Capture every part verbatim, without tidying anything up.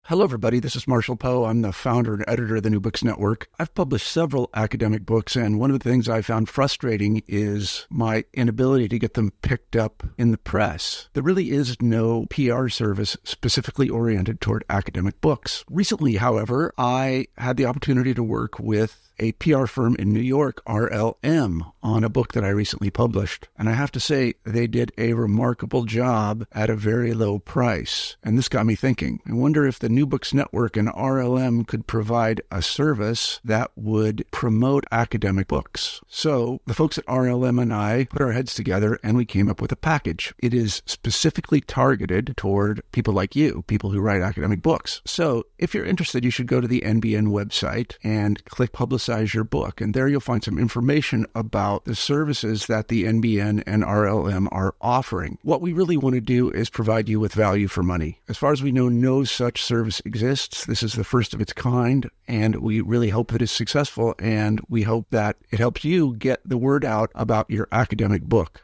Hello, everybody. This is Marshall Poe. I'm the founder and editor of the New Books Network. I've published several academic books, and one of the things I found frustrating is my inability to get them picked up in the press. There really is no P R service specifically oriented toward academic books. Recently, however, I had the opportunity to work with a P R firm in New York, R L M, on a book that I recently published. And I have to say, they did a remarkable job at a very low price. And this got me thinking. I wonder if the New Books Network and R L M could provide a service that would promote academic books. So the folks at R L M and I put our heads together and we came up with a package. It is specifically targeted toward people like you, people who write academic books. So if you're interested, you should go to the N B N website and click Publicize Your Book. And there you'll find some information about the services that the N B N and R L M are offering. What we really want to do is provide you with value for money. As far as we know, no such service exists. This is the first of its kind, and we really hope that it's successful, and we hope that it helps you get the word out about your academic book.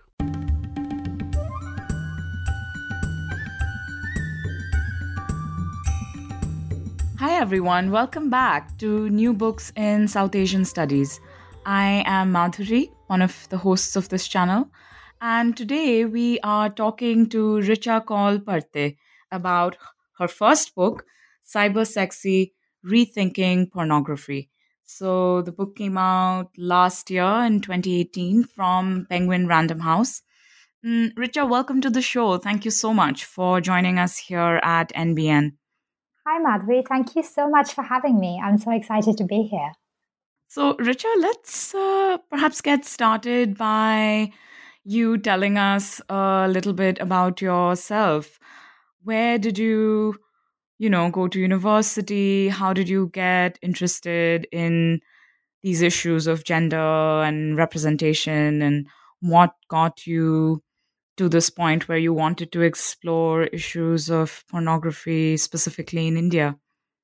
Hi everyone, welcome back to New Books in South Asian Studies. I am Madhuri, one of the hosts of this channel, and today we are talking to Richa Kaul Parte about her first book, Cyber Sexy: Rethinking Pornography. So the book came out last year in twenty eighteen from Penguin Random House. Mm, Richa, welcome to the show. Thank you so much for joining us here at N B N. Hi, Madhuri. Thank you so much for having me. I'm so excited to be here. So, Richa, let's uh, perhaps get started by you telling us a little bit about yourself. Where did you, you know, go to university? How did you get interested in these issues of gender and representation? And what got you to this point where you wanted to explore issues of pornography, specifically in India?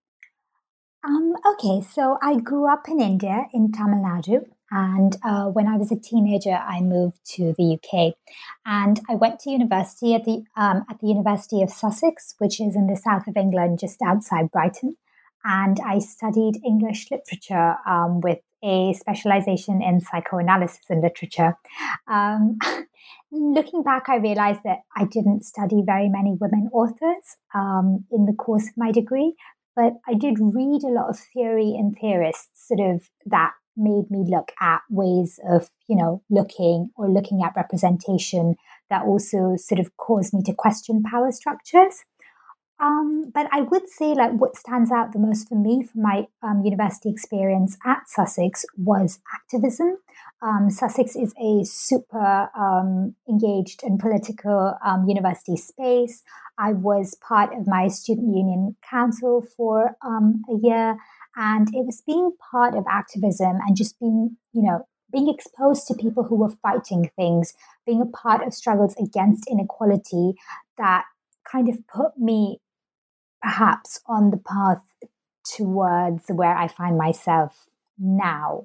Um, okay, so I grew up in India, in Tamil Nadu. And uh, when I was a teenager, I moved to the U K. And I went to university at the, um, at the University of Sussex, which is in the south of England, just outside Brighton. And I studied English literature um, with a specialization in psychoanalysis and literature. Um, looking back, I realized that I didn't study very many women authors um, in the course of my degree, but I did read a lot of theory and theorists sort of that made me look at ways of, you know, looking or looking at representation that also sort of caused me to question power structures. Um, but I would say, like, what stands out the most for me from my um, university experience at Sussex was activism. Um, Sussex is a super um, engaged and political um, university space. I was part of my student union council for um, a year, and it was being part of activism and just being, you know, being exposed to people who were fighting things, being a part of struggles against inequality that kind of put me perhaps on the path towards where I find myself now.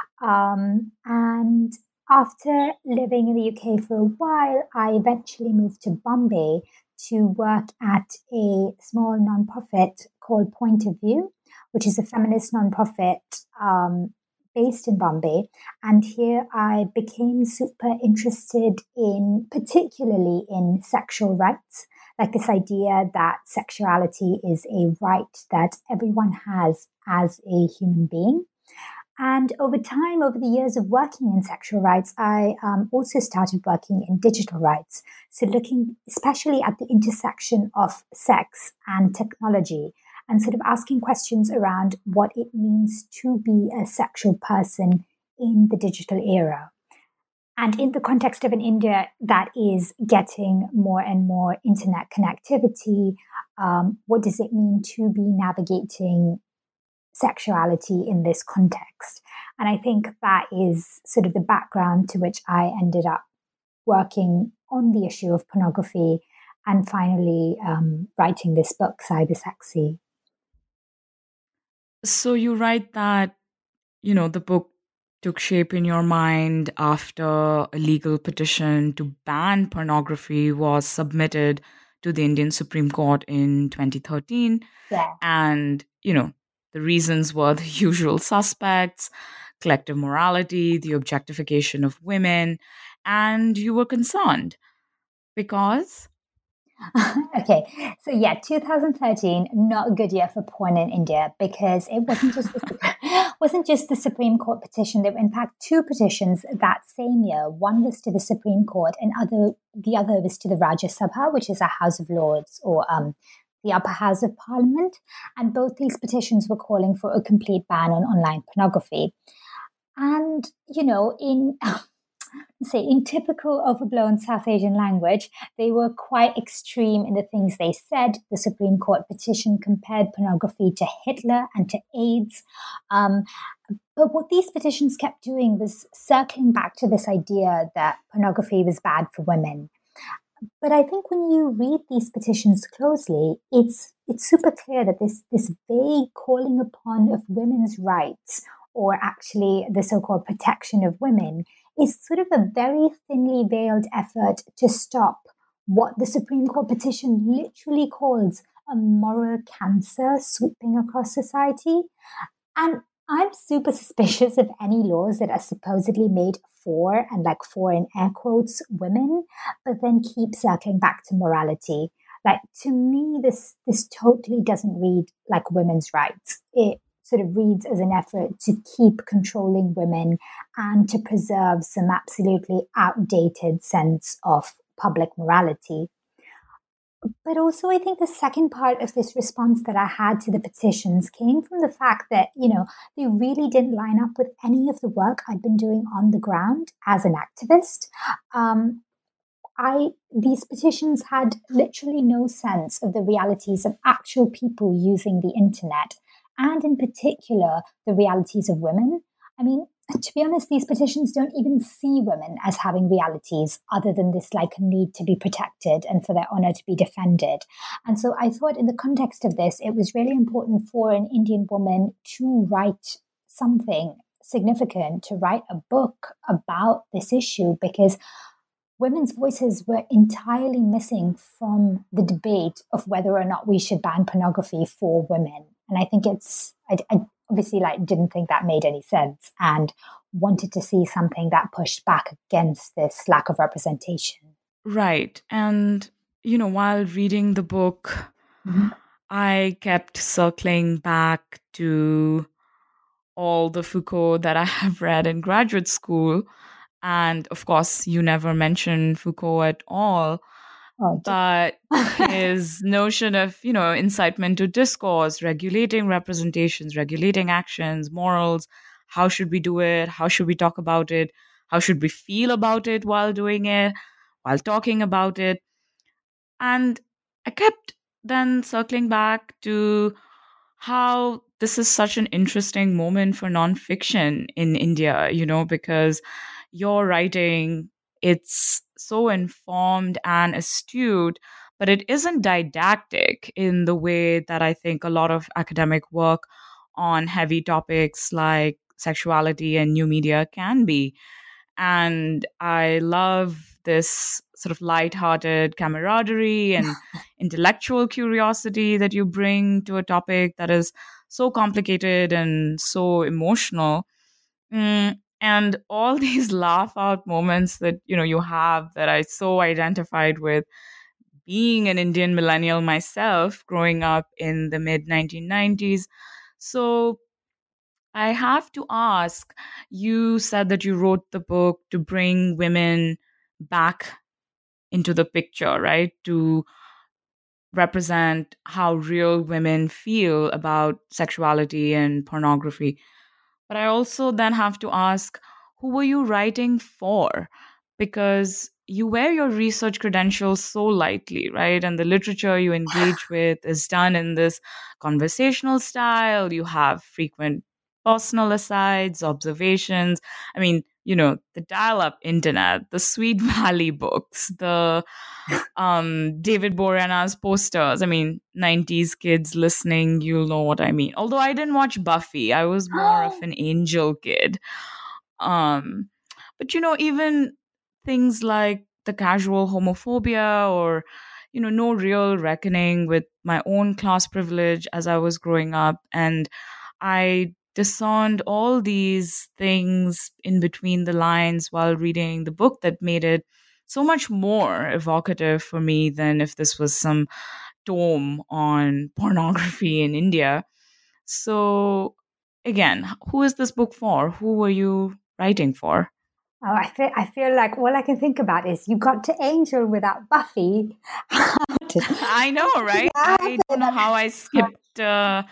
Um, and after living in the U K for a while, I eventually moved to Bombay to work at a small nonprofit called Point of View, which is a feminist nonprofit um, based in Bombay. And here I became super interested in, particularly in sexual rights, like this idea that sexuality is a right that everyone has as a human being. And over time, over the years of working in sexual rights, I um, also started working in digital rights. So looking especially at the intersection of sex and technology and sort of asking questions around what it means to be a sexual person in the digital era. And in the context of an India that is getting more and more internet connectivity, um, what does it mean to be navigating sexuality in this context? And I think that is sort of the background to which I ended up working on the issue of pornography and finally um, writing this book, Cyber Sexy. So you write that, you know, the book took shape in your mind after a legal petition to ban pornography was submitted to the Indian Supreme Court in twenty thirteen. Yeah. And, you know, the reasons were the usual suspects, collective morality, the objectification of women, and you were concerned because... Okay, so yeah, two thousand thirteen, not a good year for porn in India, because it wasn't just the, wasn't just the Supreme Court petition. There were in fact two petitions that same year. One was to the Supreme Court, and other the other was to the Rajya Sabha, which is a House of Lords, or um, the upper house of Parliament. And both these petitions were calling for a complete ban on online pornography. And you know, in say in typical overblown South Asian language, they were quite extreme in the things they said. The Supreme Court petition compared pornography to Hitler and to AIDS. Um, but what these petitions kept doing was circling back to this idea that pornography was bad for women. But I think when you read these petitions closely, it's it's super clear that this this vague calling upon of women's rights, or actually the so-called protection of women, is sort of a very thinly veiled effort to stop what the Supreme Court petition literally calls a moral cancer sweeping across society. And I'm super suspicious of any laws that are supposedly made for, and like for in air quotes, women, but then keep circling back to morality. Like, to me, this this totally doesn't read like women's rights. It sort of reads as an effort to keep controlling women and to preserve some absolutely outdated sense of public morality. But also, I think the second part of this response that I had to the petitions came from the fact that, you know, they really didn't line up with any of the work I'd been doing on the ground as an activist. Um, I these petitions had literally no sense of the realities of actual people using the internet, and in particular, the realities of women. I mean, to be honest, these petitions don't even see women as having realities other than this like need to be protected and for their honor to be defended. And so I thought in the context of this, it was really important for an Indian woman to write something significant, to write a book about this issue, because women's voices were entirely missing from the debate of whether or not we should ban pornography for women. And I think it's, I, I obviously like didn't think that made any sense, and wanted to see something that pushed back against this lack of representation. Right. And, you know, while reading the book, mm-hmm. I kept circling back to all the Foucault that I have read in graduate school. And of course, you never mention Foucault at all. Oh, but his notion of, you know, incitement to discourse, regulating representations, regulating actions, morals, how should we do it? How should we talk about it? How should we feel about it while doing it, while talking about it? And I kept then circling back to how this is such an interesting moment for nonfiction in India, you know, because your writing, it's so informed and astute, but it isn't didactic in the way that I think a lot of academic work on heavy topics like sexuality and new media can be. And I love this sort of lighthearted camaraderie and intellectual curiosity that you bring to a topic that is so complicated and so emotional. Mm, and all these laugh out moments that, you know, you have that I so identified with, being an Indian millennial myself, growing up in the mid nineteen nineties. So I have to ask, you said that you wrote the book to bring women back into the picture, right? To represent how real women feel about sexuality and pornography. But I also then have to ask, who were you writing for? Because you wear your research credentials so lightly, right? And the literature you engage with is done in this conversational style. You have frequent personal asides, observations. I mean, you know, the dial-up internet, the Sweet Valley books, the um, David Boreanaz's posters. I mean, nineties kids listening, you'll know what I mean. Although I didn't watch Buffy. I was more of an Angel kid. Um, but, you know, even things like the casual homophobia or, you know, no real reckoning with my own class privilege as I was growing up. And I discerned all these things in between the lines while reading the book that made it so much more evocative for me than if this was some tome on pornography in India. So, again, who is this book for? Who were you writing for? Oh, I feel I feel like all I can think about is you got to Angel without Buffy. I know, right? I don't know how I skipped uh,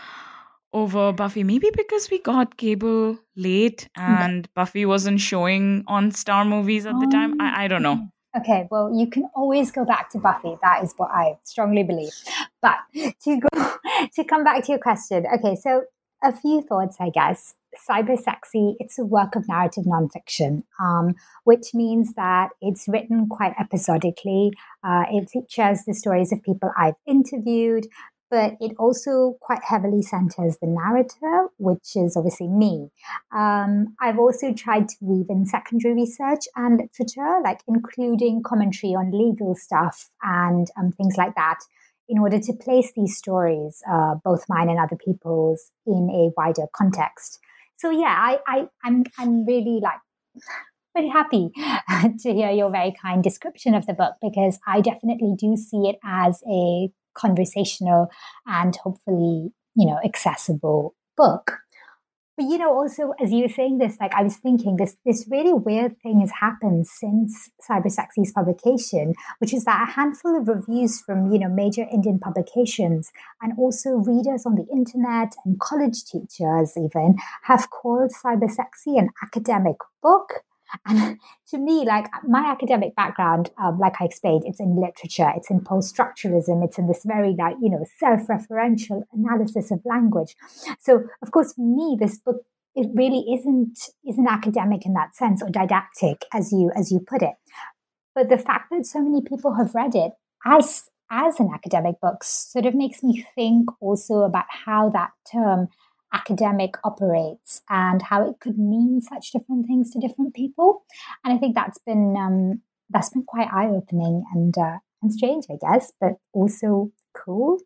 over Buffy. Maybe because we got cable late and Buffy wasn't showing on Star Movies at the time. I, I don't know. Okay, well, you can always go back to Buffy. That is what I strongly believe. But to go to come back to your question, okay, so a few thoughts, I guess. Cybersexy, it's a work of narrative nonfiction, um, which means that it's written quite episodically. Uh, it features the stories of people I've interviewed, but it also quite heavily centers the narrator, which is obviously me. Um, I've also tried to weave in secondary research and literature, like including commentary on legal stuff and um, things like that, in order to place these stories, uh, both mine and other people's, in a wider context. So yeah, I, I, I'm, I'm really like pretty happy to hear your very kind description of the book, because I definitely do see it as a conversational and hopefully, you know, accessible book. But, you know, also, as you were saying this, like I was thinking this, this really weird thing has happened since Cybersexy's publication, which is that a handful of reviews from, you know, major Indian publications and also readers on the internet and college teachers even have called Cybersexy an academic book. And to me, like my academic background, um, like I explained, it's in literature, it's in post-structuralism, it's in this very, like, you know, self-referential analysis of language. So, of course, for me, this book, it really isn't isn't academic in that sense, or didactic, as you as you put it. But the fact that so many people have read it as as an academic book sort of makes me think also about how that term academic operates and how it could mean such different things to different people. And I think that's been um, that's been quite eye-opening and uh, and strange, I guess, but also cool.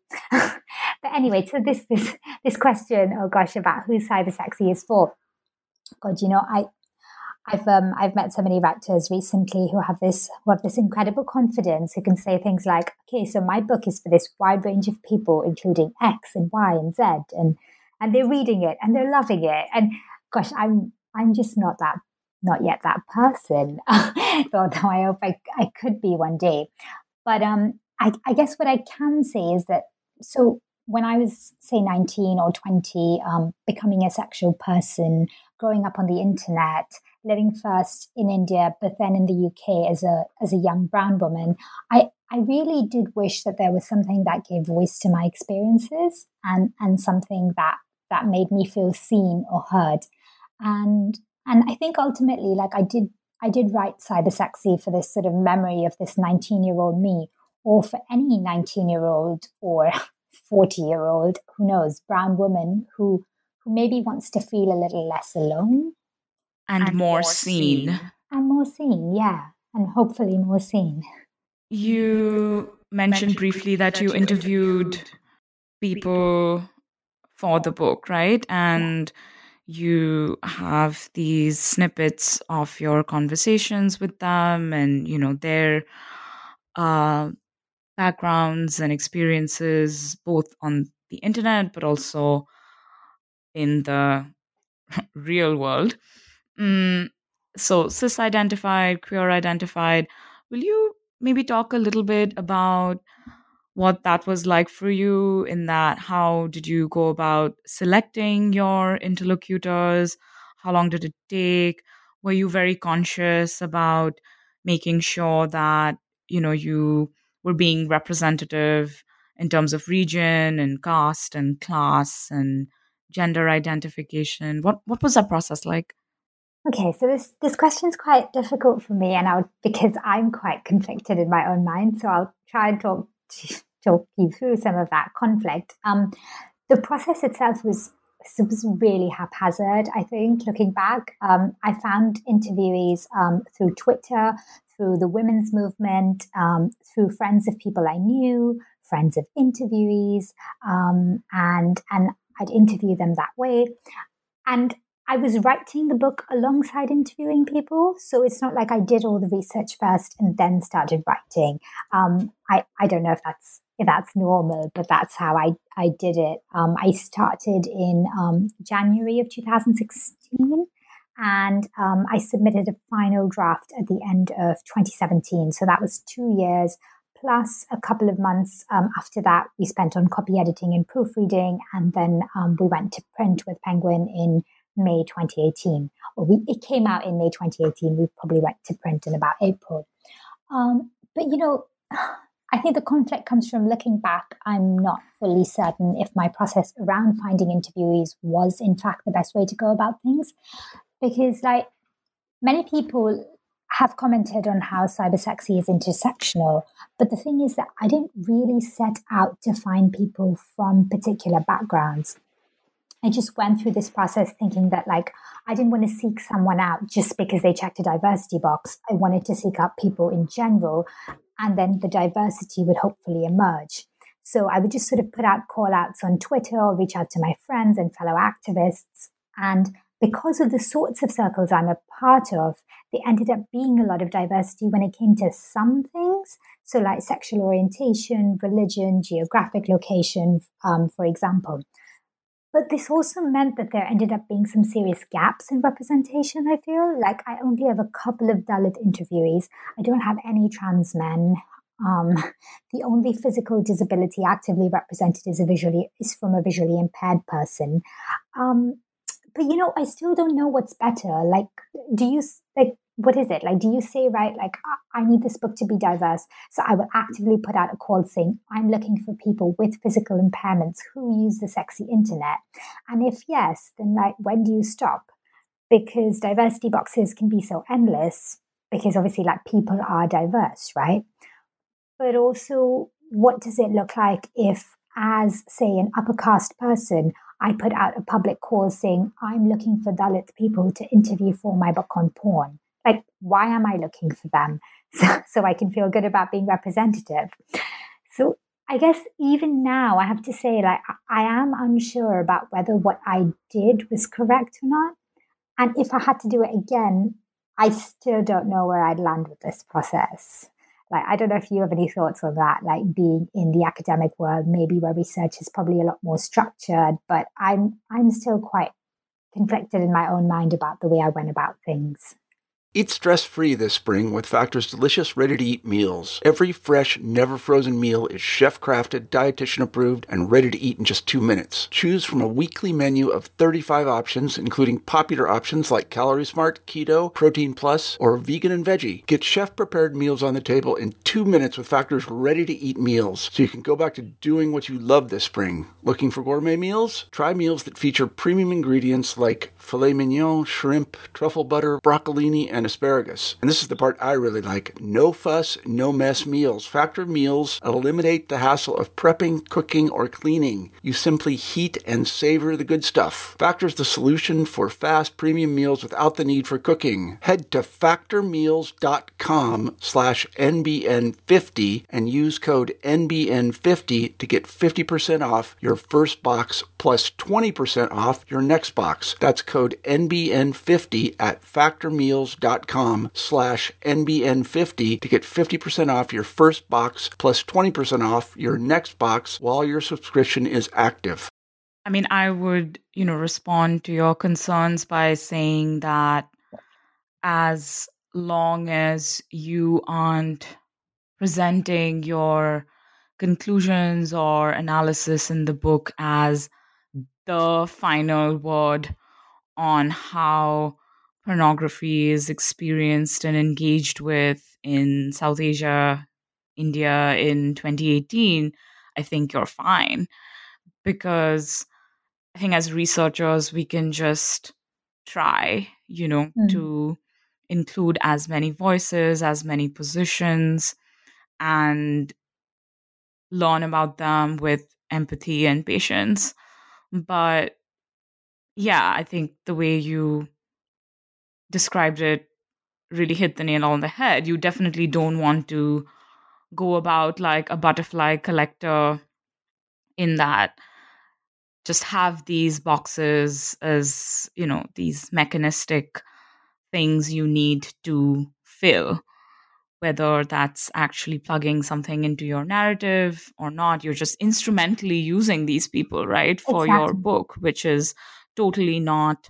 But anyway, so this this this question, oh gosh, about who Cybersexy is for. God, you know, I I've um, I've met so many writers recently who have this who have this incredible confidence, who can say things like, okay, so my book is for this wide range of people, including X and Y and Z, and and they're reading it and they're loving it. And gosh, I'm I'm just not that not yet that person. Although I hope I, I could be one day. But um, I, I guess what I can say is that, so when I was, say, nineteen or twenty, um, becoming a sexual person, growing up on the internet, living first in India, but then in the U K as a as a young brown woman, I, I really did wish that there was something that gave voice to my experiences and, and something that that made me feel seen or heard. And and I think ultimately, like I did I did write Cybersexy for this sort of memory of this nineteen-year-old me, or for any nineteen-year-old or forty-year-old, who knows, brown woman who who maybe wants to feel a little less alone. And, and more, more seen. seen. And more seen, yeah. And hopefully more seen. You mentioned briefly that you interviewed people for the book, right? And you have these snippets of your conversations with them and, you know, their uh, backgrounds and experiences, both on the internet, but also in the real world. Mm, so cis-identified, queer-identified. Will you maybe talk a little bit about what that was like for you, in that how did you go about selecting your interlocutors? How long did it take? Were you very conscious about making sure that, you know, you were being representative in terms of region and caste and class and gender identification? What what was that process like? Okay, so this this question's quite difficult for me, and I would, because I'm quite conflicted in my own mind. So I'll try and talk to, talk you through some of that conflict. Um, the process itself was was really haphazard. I think, looking back, um, I found interviewees um, through Twitter, through the women's movement, um, through friends of people I knew, friends of interviewees, um, and and I'd interview them that way. And I was writing the book alongside interviewing people, so it's not like I did all the research first and then started writing. Um, I I don't know if that's if that's normal, but that's how I I did it. Um, I started in um, January of two thousand sixteen. And um, I submitted a final draft at the end of twenty seventeen. So that was two years plus a couple of months um, after that we spent on copy editing and proofreading. And then um, we went to print with Penguin in May twenty eighteen. Or we, it came out in May twenty eighteen. We probably went to print in about April. Um, but, you know, I think the conflict comes from looking back. I'm not fully certain if my process around finding interviewees was in fact the best way to go about things. Because, like, many people have commented on how cybersexy is intersectional, but the thing is that I didn't really set out to find people from particular backgrounds. I just went through this process thinking that, like, I didn't want to seek someone out just because they checked a diversity box. I wanted to seek out people in general, and then the diversity would hopefully emerge. So I would just sort of put out call outs on Twitter or reach out to my friends and fellow activists. And because of the sorts of circles I'm a part of, there ended up being a lot of diversity when it came to some things. So like sexual orientation, religion, geographic location, um, for example. But this also meant that there ended up being some serious gaps in representation, I feel. Like I only have a couple of Dalit interviewees. I don't have any trans men. Um, the only physical disability actively represented is, a visually, is from a visually impaired person. Um, But, you know, I still don't know what's better. Like, do you, like, what is it? Like, do you say, right, like, I need this book to be diverse, so I will actively put out a call saying, I'm looking for people with physical impairments who use the sexy internet? And if yes, then, like, when do you stop? Because diversity boxes can be so endless, because obviously, like, people are diverse, right? But also, what does it look like if, as, say, an upper caste person, I put out a public call saying, I'm looking for Dalit people to interview for my book on porn? Like, why am I looking for them? So, so I can feel good about being representative. So I guess even now, I have to say, like, I am unsure about whether what I did was correct or not. And if I had to do it again, I still don't know where I'd land with this process. Like, I don't know if you have any thoughts on that, like being in the academic world, maybe where research is probably a lot more structured, but I'm I'm still quite conflicted in my own mind about the way I went about things. Eat stress-free this spring with Factor's delicious ready-to-eat meals. Every fresh, never-frozen meal is chef-crafted, dietitian-approved, and ready to eat in just two minutes. Choose from a weekly menu of thirty-five options, including popular options like Calorie Smart, Keto, Protein Plus, or Vegan and Veggie. Get chef-prepared meals on the table in two minutes with Factor's ready-to-eat meals, so you can go back to doing what you love this spring. Looking for gourmet meals? Try meals that feature premium ingredients like filet mignon, shrimp, truffle butter, broccolini, and asparagus. And this is the part I really like. No fuss, no mess meals. Factor meals eliminate the hassle of prepping, cooking, or cleaning. You simply heat and savor the good stuff. Factor's the solution for fast premium meals without the need for cooking. Head to factormeals.com slash NBN50 and use code N B N fifty to get fifty percent off your first box plus twenty percent off your next box. That's code N B N fifty at factormeals.com slash NBN50 to get fifty percent off your first box plus twenty percent off your next box while your subscription is active. I mean, I would, you know, respond to your concerns by saying that as long as you aren't presenting your conclusions or analysis in the book as the final word on how pornography is experienced and engaged with in South Asia, India in twenty eighteen, I think you're fine. Because I think as researchers, we can just try, you know, mm. to include as many voices, as many positions, and learn about them with empathy and patience. But yeah, I think the way you described it really hit the nail on the head. You definitely don't want to go about like a butterfly collector in that just have these boxes as, you know, these mechanistic things you need to fill, whether that's actually plugging something into your narrative or not. You're just instrumentally using these people, right, for your Exactly. book, which is totally not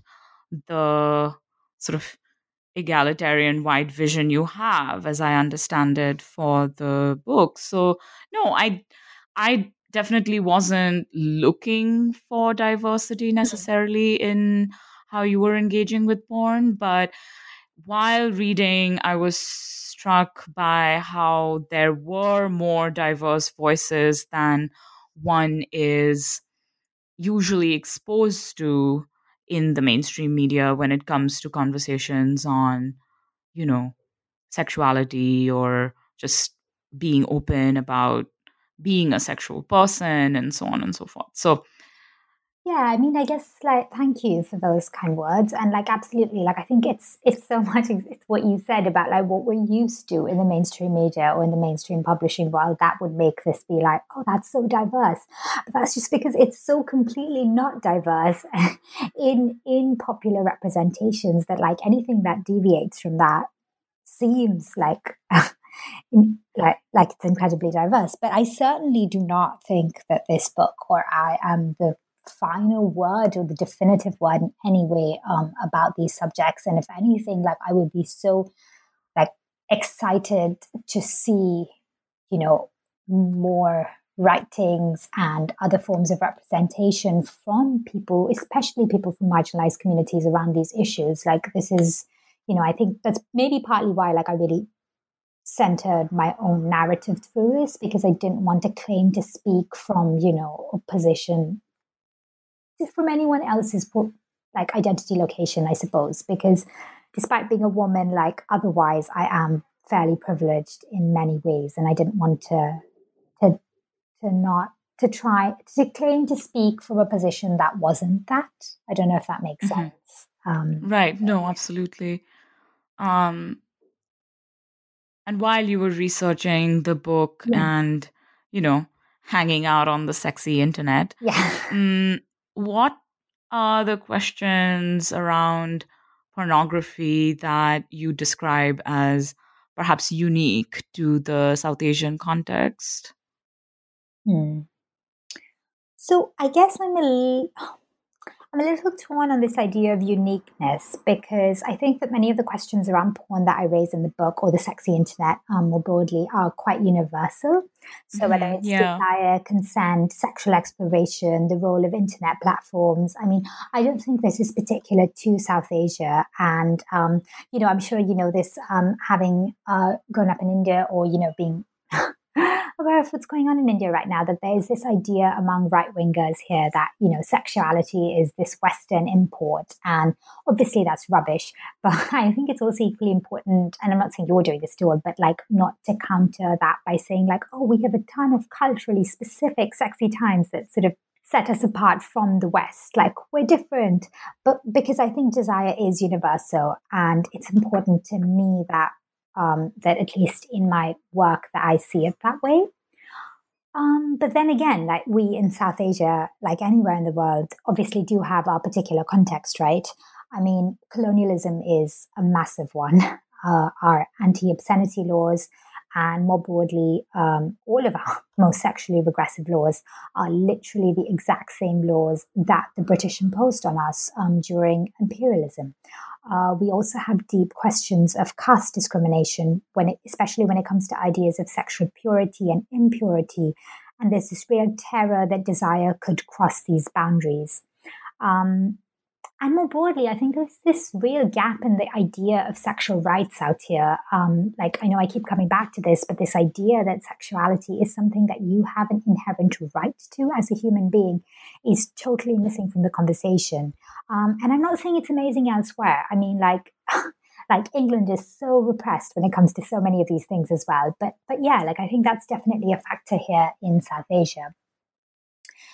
the sort of egalitarian wide vision you have, as I understand it, for the book. So no, I I definitely wasn't looking for diversity necessarily in how you were engaging with porn, but while reading, I was struck by how there were more diverse voices than one is usually exposed to in the mainstream media when it comes to conversations on, you know, sexuality or just being open about being a sexual person and so on and so forth. So, Yeah, I mean, I guess like thank you for those kind words, and like absolutely, like I think it's it's so much it's what you said about like what we're used to in the mainstream media or in the mainstream publishing world that would make this be like, oh, that's so diverse. But that's just because it's so completely not diverse in in popular representations that like anything that deviates from that seems like in, like like it's incredibly diverse. But I certainly do not think that this book or I am the final word or the definitive word in any way um, about these subjects. And if anything, like I would be so like excited to see, you know, more writings and other forms of representation from people, especially people from marginalized communities around these issues. Like this is, you know, I think that's maybe partly why like I really centered my own narrative through this, because I didn't want to claim to speak from, you know, a position from anyone else's like identity location, I suppose, because despite being a woman, like otherwise I am fairly privileged in many ways, and I didn't want to to to not to try to claim to speak from a position that wasn't that. I don't know if that makes mhm. sense. Um, Right. No, absolutely. Um, and while you were researching the book yeah, and, you know, hanging out on the sexy internet, yeah. um, what are the questions around pornography that you describe as perhaps unique to the South Asian context? Hmm. So I guess I'm a l- I'm a little torn on this idea of uniqueness, because I think that many of the questions around porn that I raise in the book or the sexy internet um, more broadly are quite universal. So whether Hmm. it's Yeah. desire, consent, sexual exploration, the role of internet platforms, I mean, I don't think this is particular to South Asia. And, um, you know, I'm sure you know this, um, having uh, grown up in India or, you know, being aware of what's going on in India right now, that there's this idea among right wingers here that, you know, sexuality is this Western import. And obviously that's rubbish. But I think it's also equally important, and I'm not saying you're doing this too, but like not to counter that by saying like, oh, we have a ton of culturally specific sexy times that sort of set us apart from the West. Like we're different. But because I think desire is universal, and it's important to me that um, that at least in my work that I see it that way. Um, but then again, like we in South Asia, like anywhere in the world, obviously do have our particular context, right? I mean, colonialism is a massive one. Uh, our anti-obscenity laws and more broadly, um, all of our most sexually regressive laws are literally the exact same laws that the British imposed on us um, during imperialism. Uh, we also have deep questions of caste discrimination, when it, especially when it comes to ideas of sexual purity and impurity. And there's this real terror that desire could cross these boundaries. Um, and more broadly, I think there's this real gap in the idea of sexual rights out here. Um, like, I know I keep coming back to this, but this idea that sexuality is something that you have an inherent right to as a human being is totally missing from the conversation. Um, and I'm not saying it's amazing elsewhere. I mean, like, like England is so repressed when it comes to so many of these things as well. But, but yeah, like I think that's definitely a factor here in South Asia.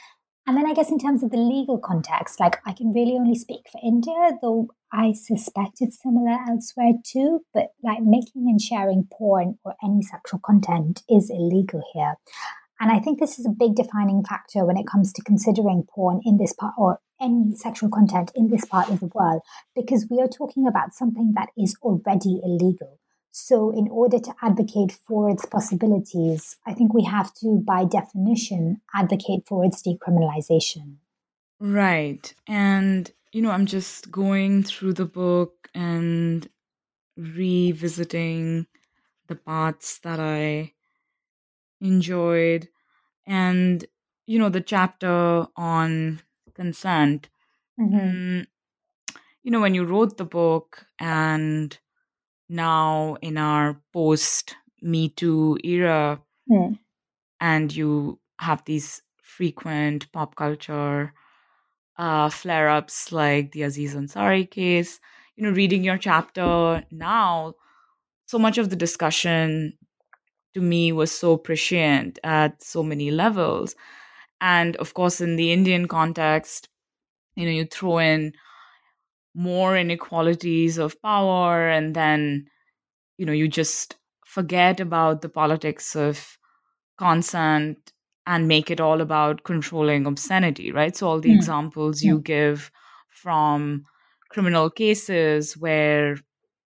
And then I guess in terms of the legal context, like I can really only speak for India, though I suspect it's similar elsewhere too. But like making and sharing porn or any sexual content is illegal here. And I think this is a big defining factor when it comes to considering porn in this part or any sexual content in this part of the world, because we are talking about something that is already illegal. So, in order to advocate for its possibilities, I think we have to, by definition, advocate for its decriminalization. Right. And, you know, I'm just going through the book and revisiting the parts that I enjoyed. And, you know, the chapter on consent. Mm-hmm. Mm, you know, when you wrote the book and now in our post Me Too era, Mm. and you have these frequent pop culture uh, flare ups like the Aziz Ansari case, you know, reading your chapter now, so much of the discussion to me was so prescient at so many levels. And of course, in the Indian context, you know, you throw in more inequalities of power, and then, you know, you just forget about the politics of consent and make it all about controlling obscenity, right? So all the Mm. examples Yeah. you give from criminal cases where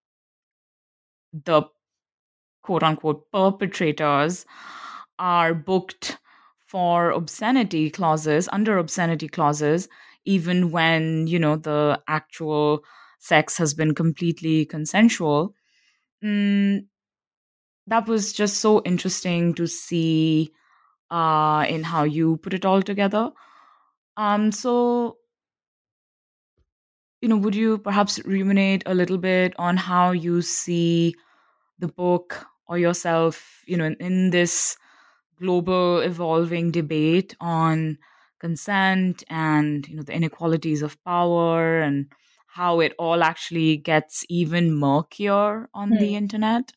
the quote unquote perpetrators are booked for obscenity clauses, under obscenity clauses, even when, you know, the actual sex has been completely consensual. Mm, that was just so interesting to see uh, in how you put it all together. Um, so, you know, would you perhaps ruminate a little bit on how you see the book or yourself, you know, in, in this global evolving debate on consent and, you know, the inequalities of power and how it all actually gets even murkier on the Mm. internet?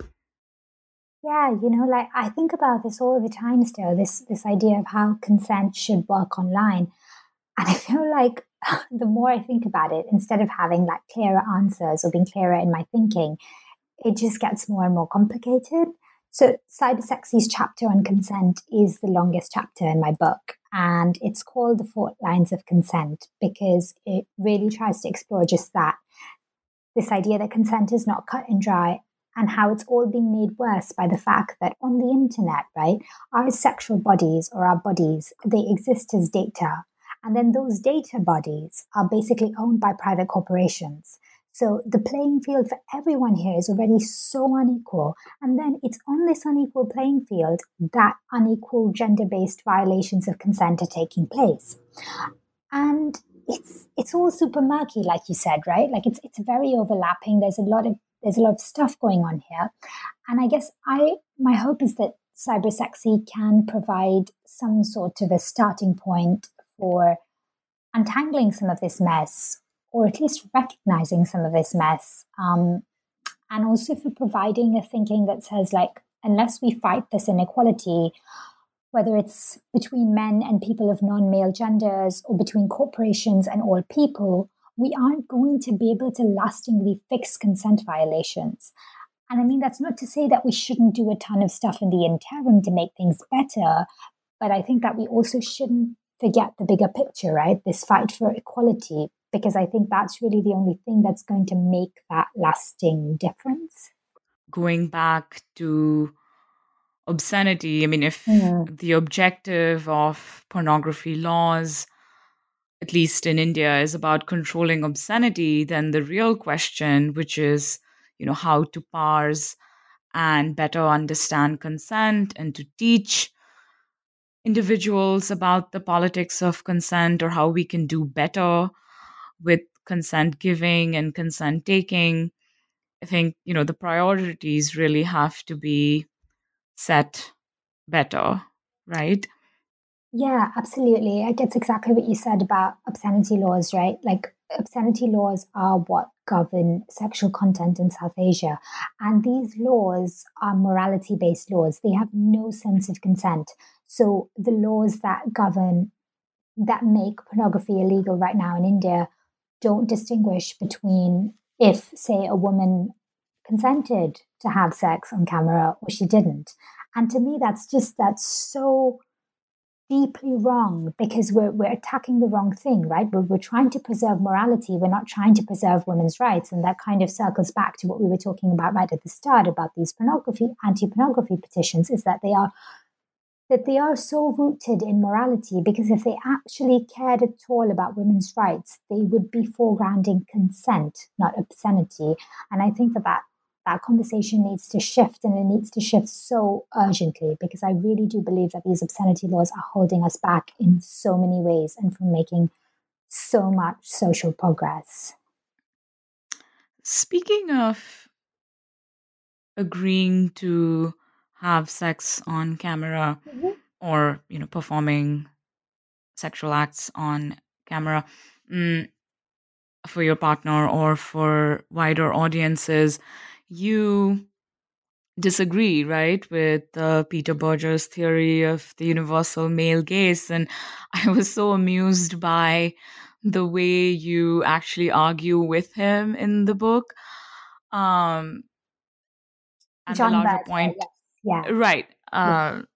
Yeah, you know, like I think about this all the time still, this this idea of how consent should work online. And I feel like the more I think about it, instead of having like clearer answers or being clearer in my thinking, it just gets more and more complicated. So, Cybersexy's chapter on consent is the longest chapter in my book, and it's called The Fault Lines of Consent because it really tries to explore just that, this idea that consent is not cut and dry, and how it's all being made worse by the fact that on the internet, right, our sexual bodies or our bodies, they exist as data. And then those data bodies are basically owned by private corporations. So the playing field for everyone here is already so unequal. And then it's on this unequal playing field that unequal gender based violations of consent are taking place. And it's it's all super murky, like you said, right? Like it's it's very overlapping. There's a lot of there's a lot of stuff going on here. And I guess I my hope is that Cybersexy can provide some sort of a starting point for untangling some of this mess, or at least recognizing some of this mess, um, and also for providing a thinking that says, like, unless we fight this inequality, whether it's between men and people of non-male genders or between corporations and all people, we aren't going to be able to lastingly fix consent violations. And I mean, that's not to say that we shouldn't do a ton of stuff in the interim to make things better, but I think that we also shouldn't forget the bigger picture, right? This fight for equality, because I think that's really the only thing that's going to make that lasting difference. Going back to obscenity, I mean, if Mm. the objective of pornography laws, at least in India, is about controlling obscenity, then the real question, which is, you know, how to parse and better understand consent and to teach individuals about the politics of consent or how we can do better with consent giving and consent taking. I think, you know, the priorities really have to be set better, right? Yeah, absolutely. I guess exactly what you said about obscenity laws, right? Like, obscenity laws are what govern sexual content in South Asia. And these laws are morality based laws, they have no sense of consent. So, the laws that govern that make pornography illegal right now in India don't distinguish between if, say, a woman consented to have sex on camera or she didn't. And to me, that's just, that's so deeply wrong because we're, we're attacking the wrong thing, right? We're, we're trying to preserve morality. We're not trying to preserve women's rights. And that kind of circles back to what we were talking about right at the start about these pornography, anti-pornography petitions, is that they are that they are so rooted in morality, because if they actually cared at all about women's rights, they would be foregrounding consent, not obscenity. And I think that that, that conversation needs to shift, and it needs to shift so urgently, because I really do believe that these obscenity laws are holding us back in so many ways and from making so much social progress. Speaking of agreeing to have sex on camera, mm-hmm. or, you know, performing sexual acts on camera mm, for your partner or for wider audiences, you disagree, right, with uh, Peter Berger's theory of the universal male gaze. And I was so amused by the way you actually argue with him in the book. Um, and John the larger Berger, point, yes. Yeah, right. Uh, yes.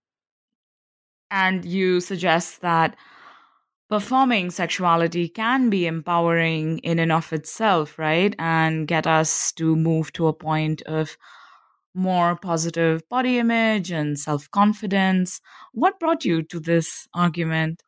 And you suggest that performing sexuality can be empowering in and of itself, right? And get us to move to a point of more positive body image and self-confidence. What brought you to this argument?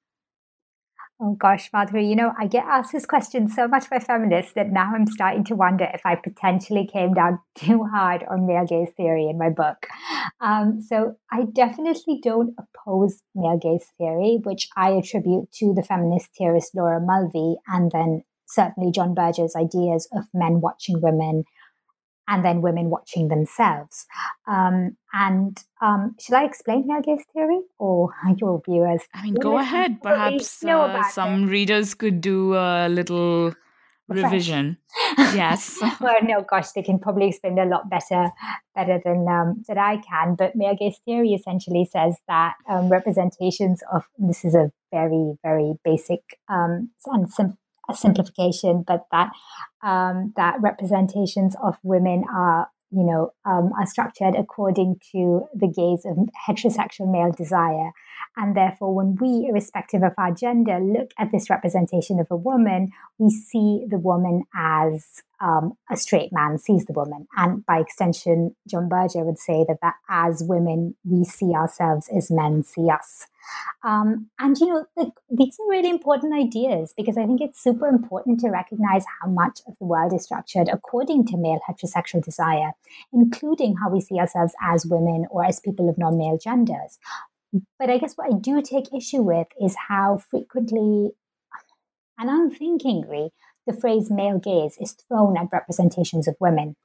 Oh gosh, Madhuri, you know, I get asked this question so much by feminists that now I'm starting to wonder if I potentially came down too hard on male gaze theory in my book. Um, so I definitely don't oppose male gaze theory, which I attribute to the feminist theorist Laura Mulvey, and then certainly John Berger's ideas of men watching women and then women watching themselves. Um, and um, shall I explain male gaze theory, or your viewers? I mean, go ahead. Perhaps uh, some it? readers could do a little Refresh. revision. Yes. Well, no, gosh, they can probably explain it a lot better, better than um, that I can. But male gaze theory essentially says that um, representations of, this is a very, very basic um, and simple a simplification, but that um, that representations of women are, you know, um, are structured according to the gaze of heterosexual male desire. And therefore, when we, irrespective of our gender, look at this representation of a woman, we see the woman as um, a straight man sees the woman. And by extension, John Berger would say that, that as women, we see ourselves as men see us. Um, and, you know, like, these are really important ideas, because I think it's super important to recognize how much of the world is structured according to male heterosexual desire, including how we see ourselves as women or as people of non-male genders. But I guess what I do take issue with is how frequently and unthinkingly the phrase male gaze is thrown at representations of women.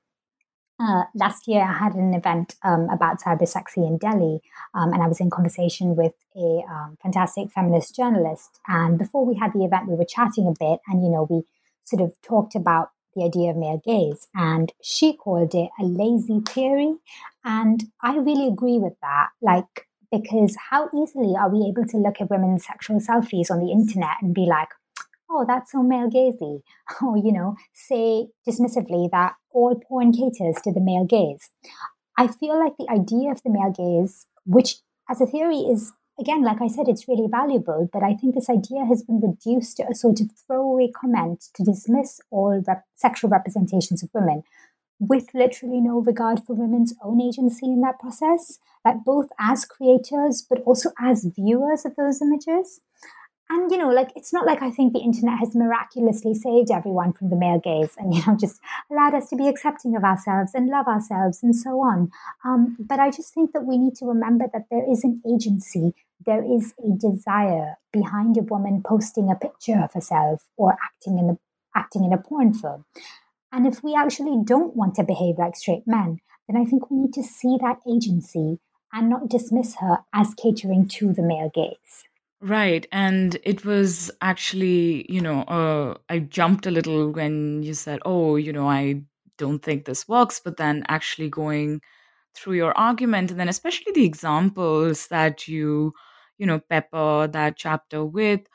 Uh, last year, I had an event um, about cybersexy in Delhi, um, and I was in conversation with a um, fantastic feminist journalist. And before we had the event, we were chatting a bit, and, you know, we sort of talked about the idea of male gaze, and she called it a lazy theory. And I really agree with that, like, because how easily are we able to look at women's sexual selfies on the internet and be like, oh, that's so male gazy, or, you know, say dismissively that all porn caters to the male gaze. I feel like the idea of the male gaze, which as a theory is, again, like I said, it's really valuable, but I think this idea has been reduced to a sort of throwaway comment to dismiss all rep- sexual representations of women, with literally no regard for women's own agency in that process, like both as creators, but also as viewers of those images. And, you know, like, it's not like I think the internet has miraculously saved everyone from the male gaze and, you know, just allowed us to be accepting of ourselves and love ourselves and so on. Um, but I just think that we need to remember that there is an agency, there is a desire behind a woman posting a picture of herself or acting in the acting in a porn film. And if we actually don't want to behave like straight men, then I think we need to see that agency and not dismiss her as catering to the male gaze. Right. And it was actually, you know, uh, I jumped a little when you said, oh, you know, I don't think this works, but then actually going through your argument, and then especially the examples that you, you know, pepper that chapter with,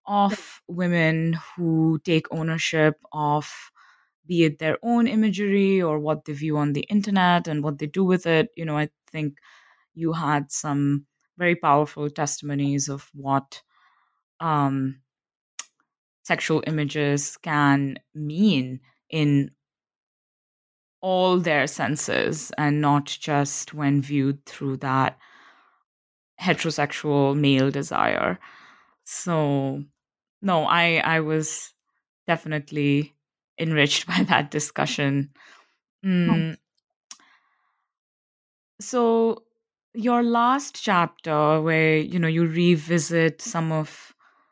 of women who take ownership of, be it their own imagery or what they view on the internet and what they do with it. You know, I think you had some very powerful testimonies of what um, sexual images can mean in all their senses and not just when viewed through that heterosexual male desire. So, no, I I was definitely enriched by that discussion. Mm, so your last chapter where you know you revisit some of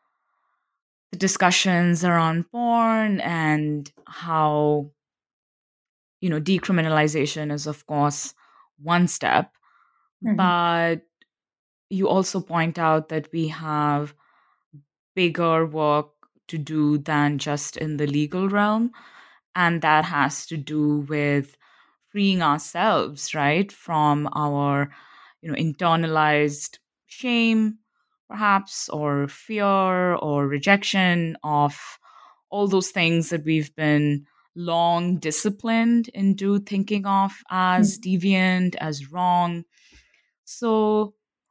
the discussions around porn and how you know decriminalization is of course one step, Mm-hmm. but you also point out that we have bigger work to do than just in the legal realm, and that has to do with freeing ourselves, right, from our you know internalized shame perhaps, or fear or rejection of all those things that we've been long disciplined into thinking of as deviant, as wrong. So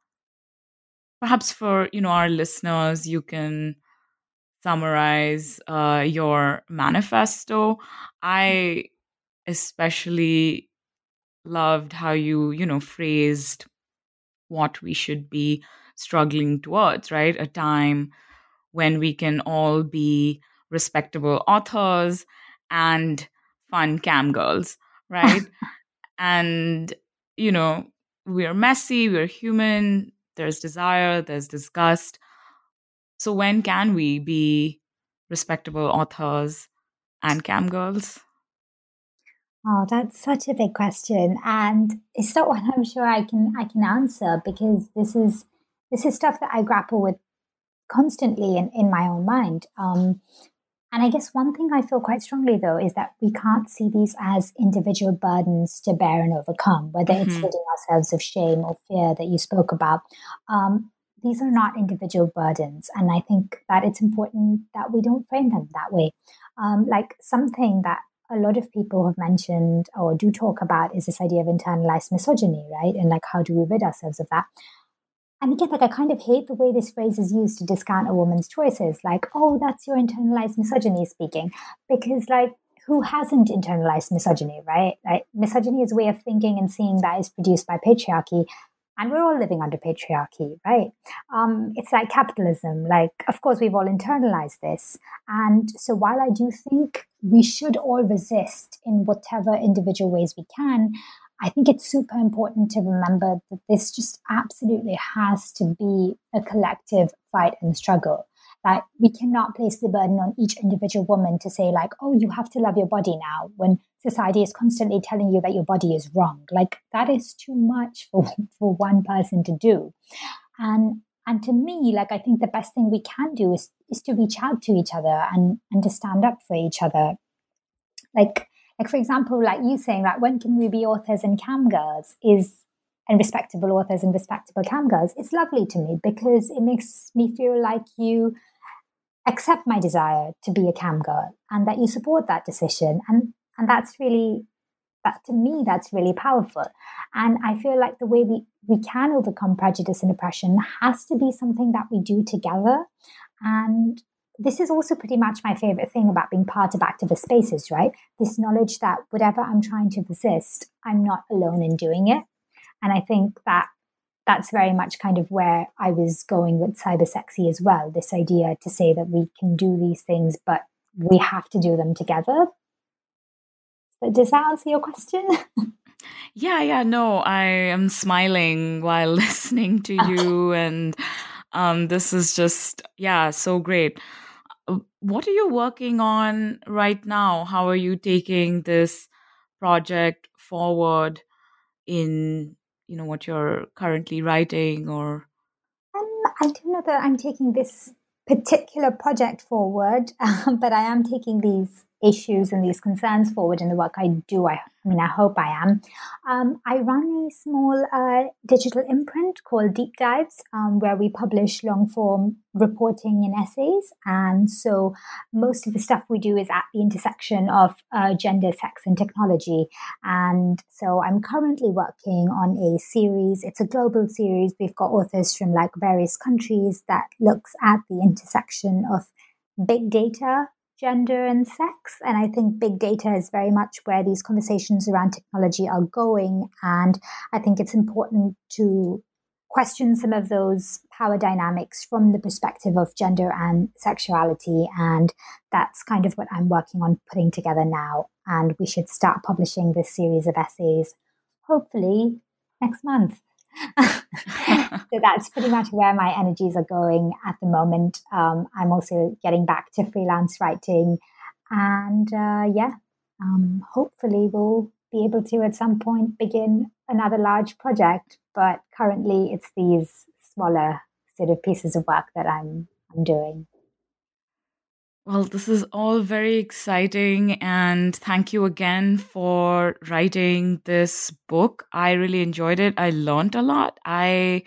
perhaps for you know our listeners, you can summarize uh, your manifesto. I especially loved how you you know phrased what we should be struggling towards, right? A time when we can all be respectable authors and fun cam girls, right? And you know we're messy, we're human, there's desire, there's disgust. So when can we be respectable authors and cam girls? Oh, that's such a big question, and it's not one I'm sure I can I can answer because this is this is stuff that I grapple with constantly in, in my own mind. Um, and I guess one thing I feel quite strongly though is that we can't see these as individual burdens to bear and overcome, whether it's Mm-hmm. ridding ourselves of shame or fear that you spoke about. Um, these are not individual burdens, and I think that it's important that we don't frame them that way. Um, like something that a lot of people have mentioned or do talk about is this idea of internalized misogyny, right? And like, how do we rid ourselves of that? And again, like I kind of hate the way this phrase is used to discount a woman's choices, like, oh, that's your internalized misogyny speaking. Because like who hasn't internalized misogyny, right? Like misogyny is a way of thinking and seeing that is produced by patriarchy. And we're all living under patriarchy, right? Um, it's like capitalism. Like, of course, we've all internalized this. And so while I do think we should all resist in whatever individual ways we can, I think it's super important to remember that this just absolutely has to be a collective fight and struggle. Like we cannot place the burden on each individual woman to say like, oh, you have to love your body now when society is constantly telling you that your body is wrong. Like that is too much for, for one person to do. And and to me, like I think the best thing we can do is is to reach out to each other and and to stand up for each other. Like like for example, like you saying that when can we be authors and cam girls is and respectable authors and respectable cam girls, it's lovely to me because it makes me feel like you accept my desire to be a cam girl and that you support that decision. And and that's really that to me that's really powerful. And I feel like the way we we can overcome prejudice and oppression has to be something that we do together. And this is also pretty much my favorite thing about being part of activist spaces, right? This knowledge that whatever I'm trying to resist, I'm not alone in doing it. And I think that that's very much kind of where I was going with Cyber Sexy as well. This idea to say that we can do these things, but we have to do them together. But does that answer your question? Yeah, yeah, no, I am smiling while listening to you, and um, this is just, yeah, so great. Uh, What are you working on right now? How are you taking this project forward in, you know, what you're currently writing or? Um, I don't know that I'm taking this particular project forward, um, but I am taking these issues and these concerns forward in the work I do. I, I mean, I hope I am. Um, I run a small uh, digital imprint called Deep Dives, um, where we publish long-form reporting and essays. And so most of the stuff we do is at the intersection of uh, gender, sex, and technology. And so I'm currently working on a series. It's a global series. We've got authors from like various countries that looks at the intersection of big data, gender, and sex. And I think big data is very much where these conversations around technology are going. And I think it's important to question some of those power dynamics from the perspective of gender and sexuality. And that's kind of what I'm working on putting together now. And we should start publishing this series of essays, hopefully next month. So that's pretty much where my energies are going at the moment. Um, I'm also getting back to freelance writing. And uh, yeah, um, hopefully we'll be able to at some point begin another large project. But currently it's these smaller sort of pieces of work that I'm I'm doing. Well, this is all very exciting, and thank you again for writing this book. I really enjoyed it. I learned a lot. I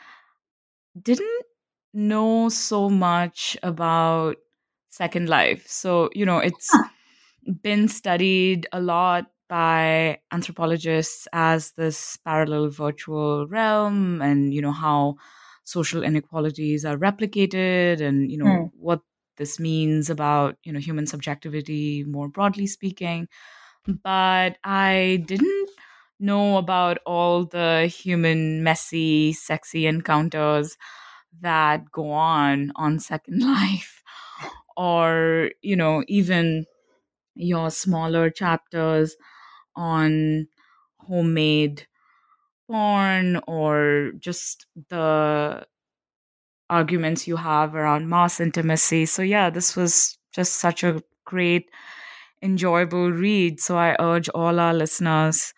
didn't know so much about Second Life. So, you know, it's Huh. been studied a lot by anthropologists as this parallel virtual realm, and, you know, how social inequalities are replicated, and, you know, Mm. what this means about, you know, human subjectivity more broadly speaking. But I didn't know about all the human, messy, sexy encounters that go on on Second Life, or, you know, even your smaller chapters on homemade porn, or just the arguments you have around mass intimacy. So yeah, this was just such a great, enjoyable read. So I urge all our listeners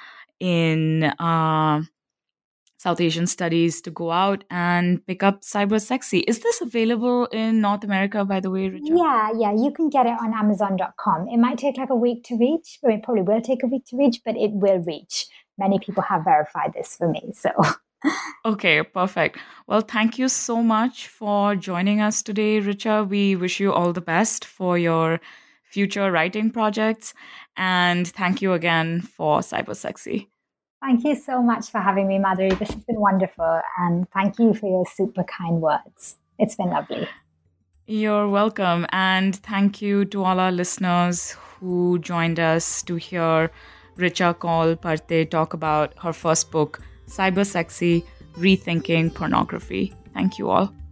in uh, South Asian studies to go out and pick up Cyber Sexy. Is this available in North America, by the way, Richa? Yeah, yeah, you can get it on amazon dot com. It might take like a week to reach, or it probably will take a week to reach, but it will reach. Many people have verified this for me, so. Okay, perfect. Well, thank you so much for joining us today, Richa. We wish you all the best for your future writing projects. And thank you again for Cyber Sexy. Thank you so much for having me, Madhuri. This has been wonderful. And thank you for your super kind words. It's been lovely. You're welcome. And thank you to all our listeners who joined us to hear Richa Kaul Parthe talk about her first book, Cyber Sexy, Rethinking Pornography. Thank you all.